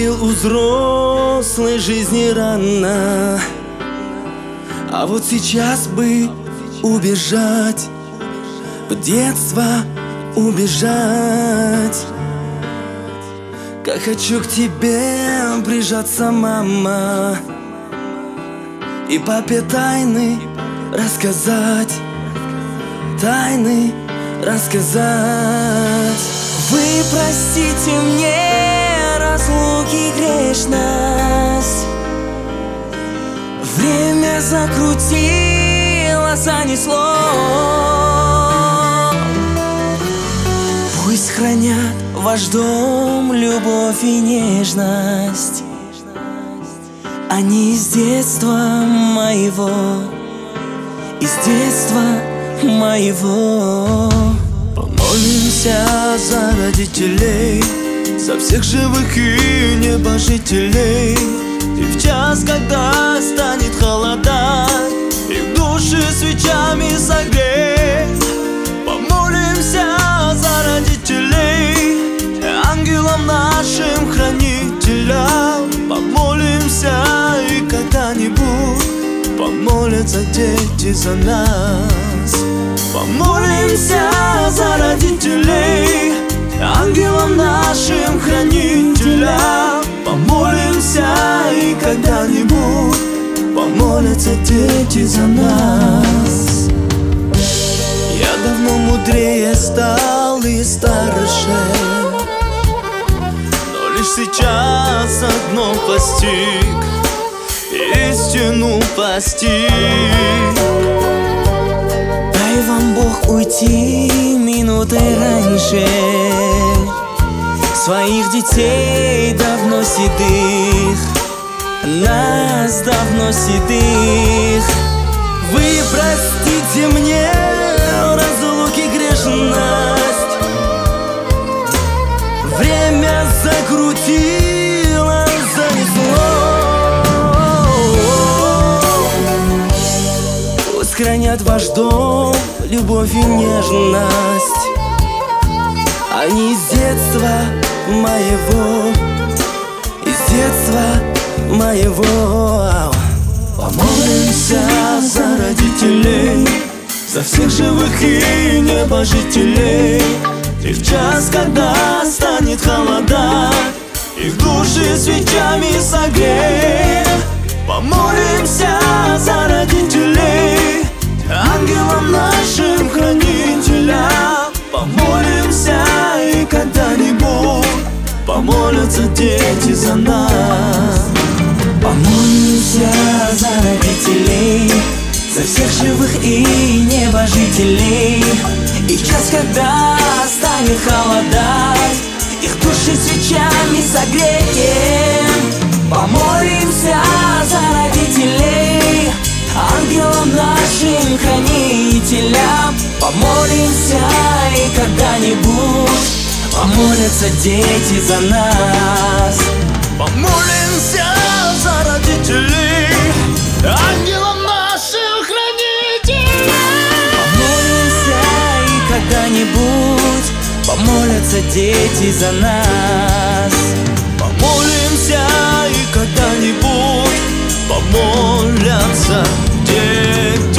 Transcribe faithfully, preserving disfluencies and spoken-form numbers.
Увидел у взрослой жизни рано, а вот сейчас бы убежать, в детство убежать. Как хочу к тебе прижаться, мама, и папе тайны рассказать, тайны рассказать. Вы простите мне разлуки грешность, время закрутило, занесло. Пусть хранят ваш дом любовь и нежность, они из детства моего, из детства моего. Помолимся за родителей, за всех живых и небожителей, и в час, когда станет холодать, их души свечами согреть. Помолимся за родителей, ангелам нашим хранителям. Помолимся, и когда-нибудь помолятся дети за нас. Помолимся за родителей, ангелам нашим хранителям. Помолимся, и когда-нибудь помолятся дети за нас. Я давно мудрее стал и старше, но лишь сейчас одно постиг, истину постиг. Дай вам Бог уйти минутой раньше, своих детей давно седых, нас давно седых. Вы простите мне разлуки грешность, время закрутило, занесло. Пусть хранят ваш дом любовь и нежность, они из детства моего, из детства моего. Помолимся за родителей, за всех живых и небожителей, и в час, когда станет холодать, их души свечами согреть. Помолимся за родителей, ангелам нашим хранителям. Помолимся, и когда-нибудь помолятся дети за нас. Помолимся за родителей, за всех живых и небожителей, и в час, когда станет холодать, их души свечами согреем. Помолимся за родителей, ангелам нашим хранителям. Помолимся, и когда-нибудь помолятся дети за нас. Помолимся за родителей, ангелам нашим хранителям. Помолимся, и когда-нибудь помолятся дети за нас. Помолимся, и когда-нибудь помолятся дети.